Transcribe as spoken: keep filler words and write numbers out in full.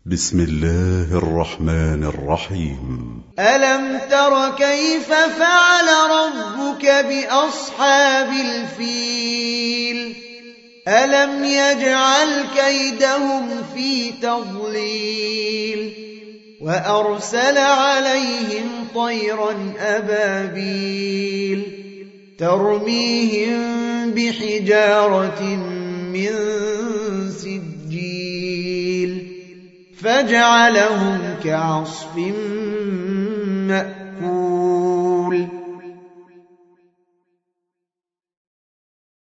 بسم الله الرحمن الرحيم. ألم تر كيف فعل ربك بأصحاب الفيل ألم يجعل كيدهم في تضليل وأرسل عليهم طيرا أبابيل ترميهم بحجارة من سجيل فجعلهم كعصف مأكول